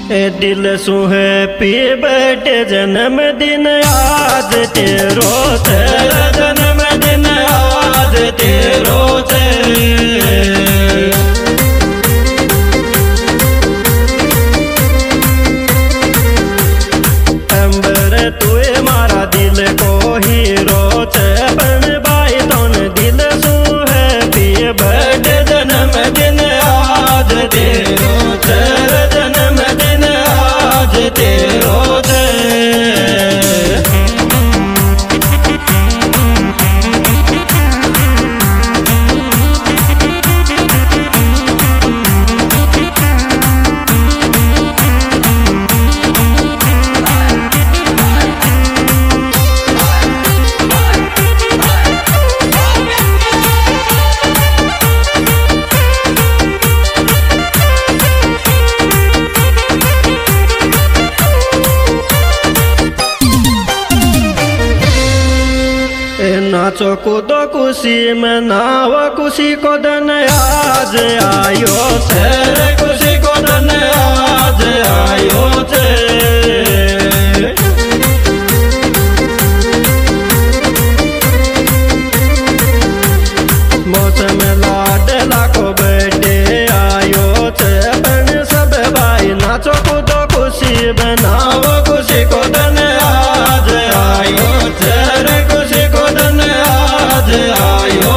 ए दिल सु happy birthday जन्मदिन आज तेरो तेरा जन्मदिन आज तेरो अंबर तुए मारा दिल को हीरो बन भाई दोन दिल सु हैप्पी बर्थडे जन्मदिन आज तेरो तेरा जन्मदिन आज तेरो नाचो कूदो खुशी मनाओ खुशी को दिन आज आयो तेरे खुशी को दिन आज आयो मौसम लाडला को बर्थडे आयो बन सब भाई नाचो कूदो खुशी बनाओ खुशी को दिन आज आयो तेरे खुशी को दिन आज आयो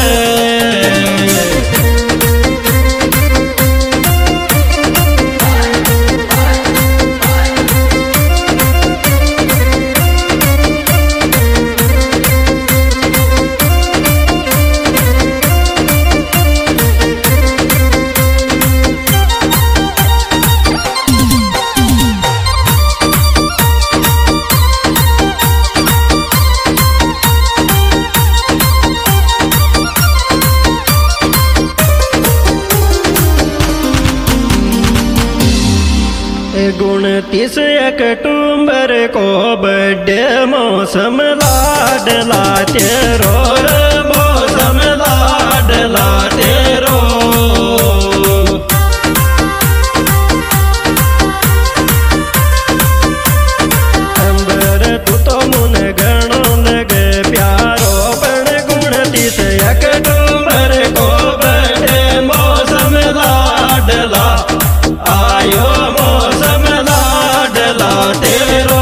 गुण 30 अक्टूबर को बर्थडे मौसम लाडला तेरो मौसम लाडला तेरो अंबर तू तो मुन गणो लगे प्यारो पण गुण 30 अक्टूबर को बर्थडे मौसम लाडला आयो तेरो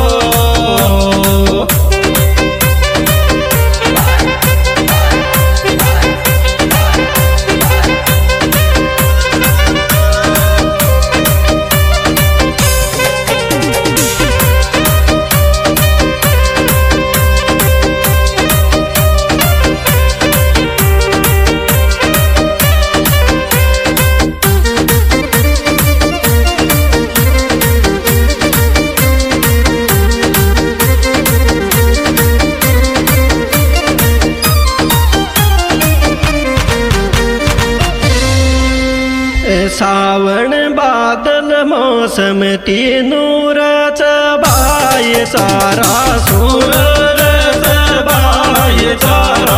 सावन बादल मौसम तीनों रच भाई सारा सूरज भाई सारा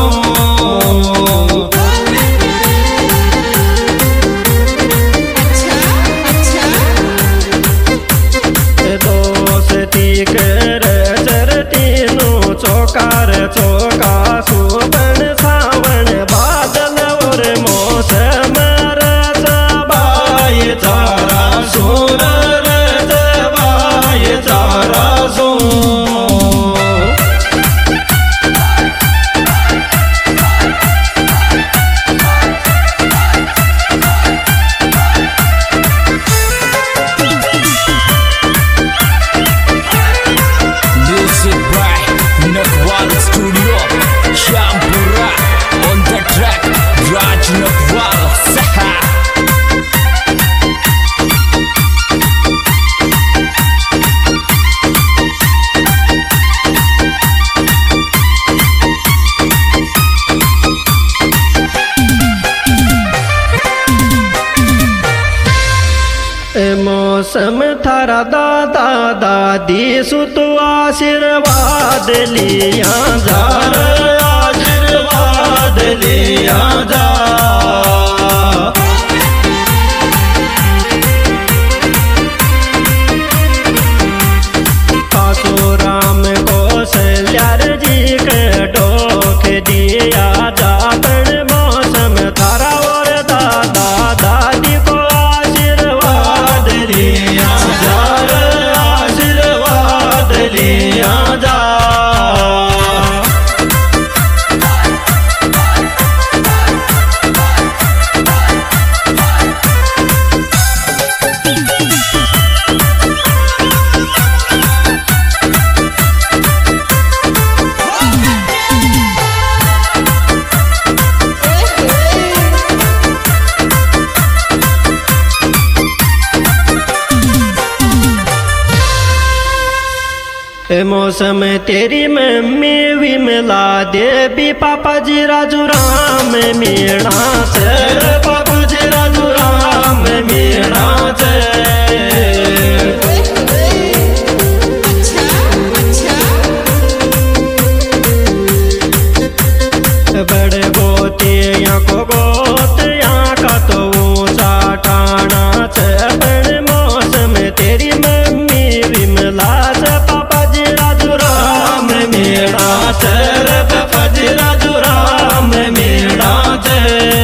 दोस्ती कर चर तीनों चौकार चौका सुबन सावन बादल और मौसम तारा सूरज भाई तारा मौसम थारा दादा दादी सुत आशीर्वाद लिया जा आशीर्वाद लिया जा मौसम तेरी मम्मी विमला देवी पापा जी राजू राम मीणा से पापा जी राजू राम मीणा से बड़े गोतिया को गोतिया का तो ऊंचा टाना से बड़े मौसम तेरी मम्मी विमला से पापा जी राजू राम मीणा से पापा जी राजू राम मीणा से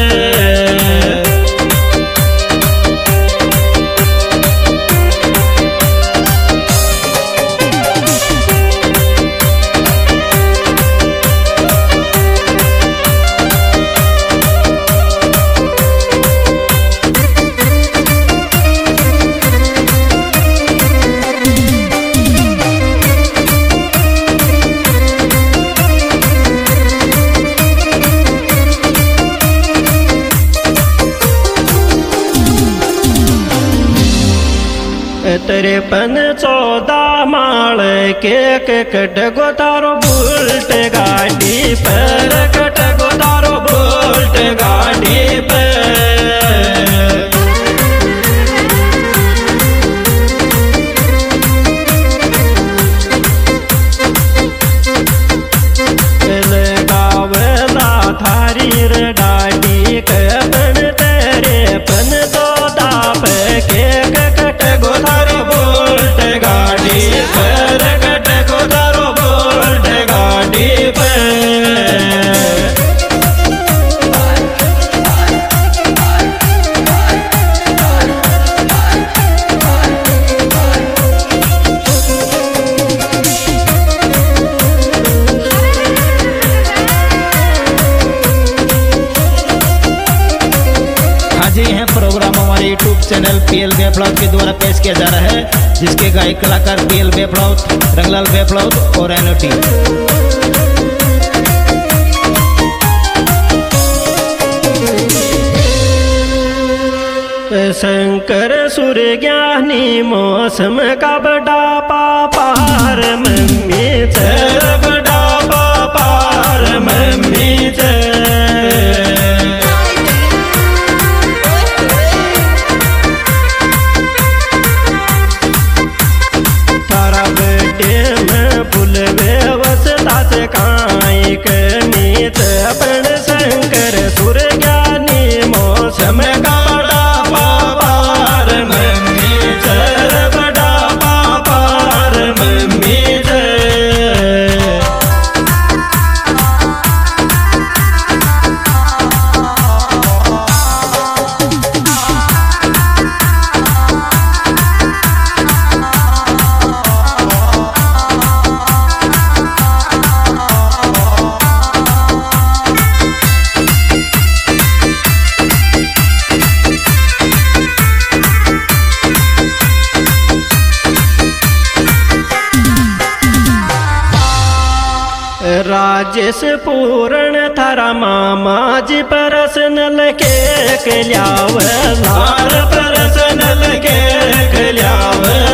तिरपन 14 माल के कट गो तारो बुलट गाड़ी पर कट गो तारो बुलट गाड़ी पर लगावेला थारी रे डाडी के बन तेरे पन 14 पे के कट गो तारो बुलट गाड़ी पर कट गो तारो बुलट गाड़ी पर प्रोग्राम हमारे यूट्यूब चैनल पीएल बेफलाउत के द्वारा पेश किया जा रहा है, जिसके गायक कलाकार पीएल बेफलाउत, रंगलाल बेफलाउत और एनओटी। शंकर सुर ज्ञानी मौसम का बड़ा पापार मम्मी से बड़ा पापार मम्मी से काई के नीत अपन शंकर सुर ज्ञानी मौसम का बड़ा पापार मम्मी चर बड़ा पापार मम्मी राजेश पूर्ण थारा मामा जी परसनल के लियाव लार परसनल के लियाव